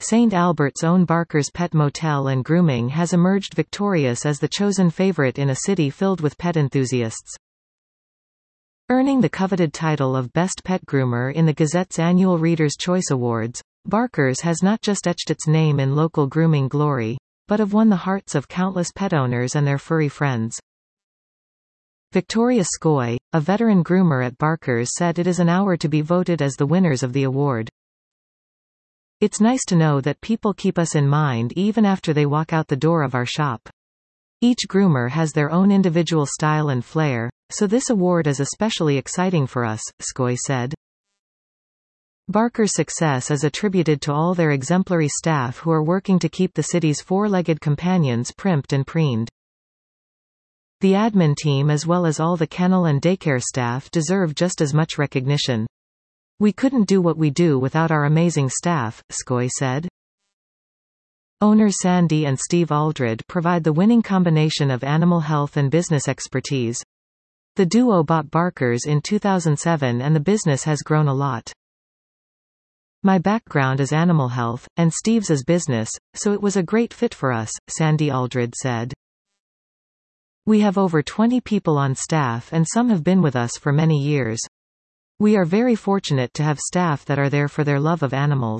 St. Albert's own Barker's Pet Motel and Grooming has emerged victorious as the chosen favorite in a city filled with pet enthusiasts. Earning the coveted title of Best Pet Groomer in the Gazette's annual Reader's Choice Awards, Barker's has not just etched its name in local grooming glory, but have won the hearts of countless pet owners and their furry friends. Victoria Skoy, a veteran groomer at Barker's, said it is an hour to be voted as the winners of the award. It's nice to know that people keep us in mind even after they walk out the door of our shop. Each groomer has their own individual style and flair, so this award is especially exciting for us, Skoy said. Barker's success is attributed to all their exemplary staff who are working to keep the city's four-legged companions primped and preened. The admin team as well as all the kennel and daycare staff deserve just as much recognition. We couldn't do what we do without our amazing staff, Skoy said. Owners Sandy and Steve Aldred provide the winning combination of animal health and business expertise. The duo bought Barker's in 2007 and the business has grown a lot. My background is animal health, and Steve's is business, so it was a great fit for us, Sandy Aldred said. We have over 20 people on staff and some have been with us for many years. We are very fortunate to have staff that are there for their love of animals.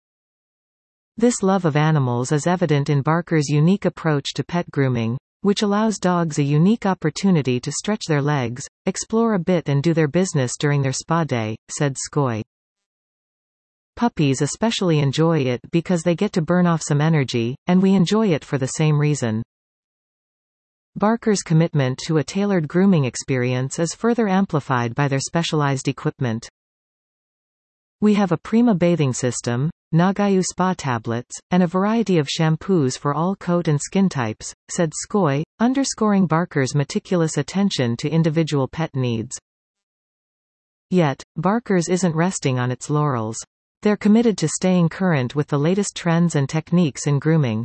This love of animals is evident in Barker's unique approach to pet grooming, which allows dogs a unique opportunity to stretch their legs, explore a bit and do their business during their spa day, said Skoy. Puppies especially enjoy it because they get to burn off some energy, and we enjoy it for the same reason. Barker's commitment to a tailored grooming experience is further amplified by their specialized equipment. We have a Prima bathing system, Nagayu spa tablets, and a variety of shampoos for all coat and skin types, said Skoy, underscoring Barker's meticulous attention to individual pet needs. Yet, Barker's isn't resting on its laurels. They're committed to staying current with the latest trends and techniques in grooming.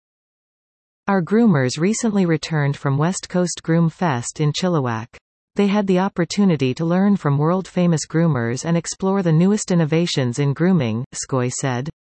Our groomers recently returned from West Coast Groom Fest in Chilliwack. They had the opportunity to learn from world-famous groomers and explore the newest innovations in grooming, Skoy said.